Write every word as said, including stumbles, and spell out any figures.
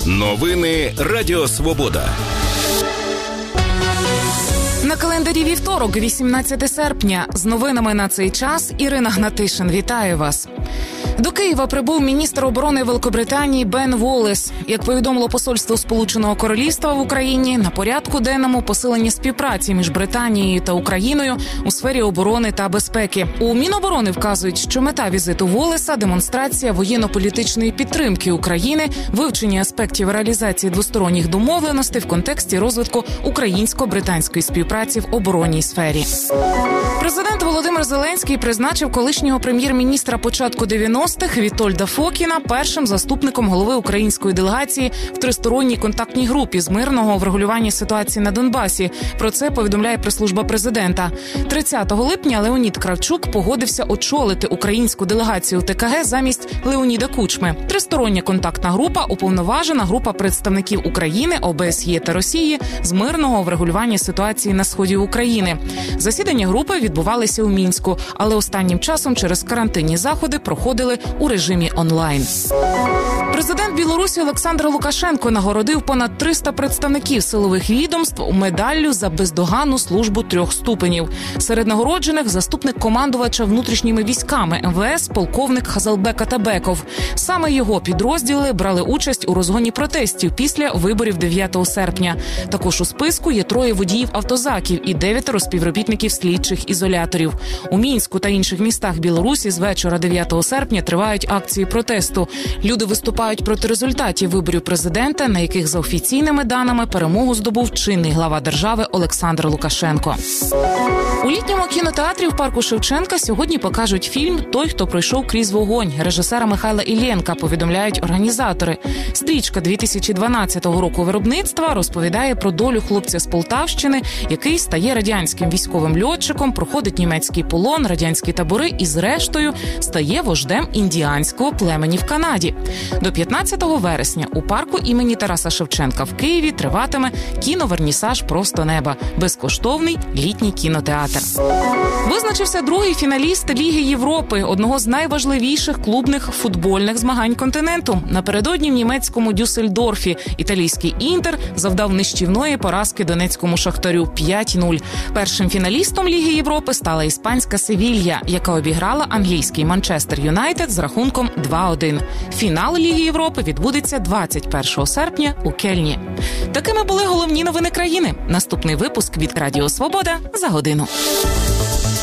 Новини Радіо Свобода. На календарі вівторок, вісімнадцяте серпня. З новинами на цей час Ірина Гнатишин. Вітаю вас. До Києва прибув міністр оборони Великобританії Бен Воллес. Як повідомило посольство Сполученого Королівства в Україні, на порядку денному посилення співпраці між Британією та Україною у сфері оборони та безпеки. У Міноборони вказують, що мета візиту Воллеса – демонстрація воєнно-політичної підтримки України, вивчення аспектів реалізації двосторонніх домовленостей в контексті розвитку українсько-британської співпраці в оборонній сфері. Президент Володимир Зеленський призначив колишнього прем'єр-міністра початку дев'яностих Вітольда Фокіна першим заступником голови української делегації в тристоронній контактній групі з мирного врегулювання ситуації на Донбасі. Про це повідомляє прес-служба президента. тридцятого липня Леонід Кравчук погодився очолити українську делегацію в ТКГ замість Леоніда Кучми. Тристороння контактна група – уповноважена група представників України, ОБСЄ та Росії з мирного врегулювання ситуації на сході України. Засідання групи відбувалися у Мінську, але останнім часом через карантинні заходи проходили у режимі онлайн. Президент Білорусі Олександр Лукашенко нагородив понад триста представників силових відомств медаллю за бездоганну службу трьох ступенів. Серед нагороджених – заступник командувача внутрішніми військами ем ве ес полковник Хазалбек Атабеков. Саме його підрозділи брали участь у розгоні протестів після виборів дев'ятого серпня. Також у списку є троє водіїв автозаків і дев'ятеро співробітників слідчих ізоляторів. У Мінську та інших містах Білорусі з вечора дев'ятого серпня тривають акції протесту. Люди виступають проти результатів виборів президента, на яких за офіційними даними перемогу здобув чинний глава держави Олександр Лукашенко. У літньому кінотеатрі в парку Шевченка сьогодні покажуть фільм «Той, хто пройшов крізь вогонь» режисера Михайла Іллєнка, повідомляють організатори. Стрічка дві тисячі дванадцятого року виробництва розповідає про долю хлопця з Полтавщини, який стає радянським військовим льотчиком, проходить німецький полон, радянські табори і, зрештою, стає вождем індіанського племені в Канаді. До п'ятнадцятого вересня у парку імені Тараса Шевченка в Києві триватиме кіновернісаж «Просто неба» – безкоштовний літній кінотеатр. Визначився другий фіналіст Ліги Європи, одного з найважливіших клубних футбольних змагань континенту. Напередодні в німецькому Дюссельдорфі італійський «Інтер» завдав нищівної поразки донецькому «Шахтарю» п'ять нуль. Першим фіналістом Ліги Європи стала іспанська «Севілья», яка обіграла англійський «Манчестер Юнайтед» з рахунком два один. Фінал Ліги Європи відбудеться двадцять першого серпня у Кельні. Такими були головні новини країни. Наступний випуск від Радіо Свобода за годину.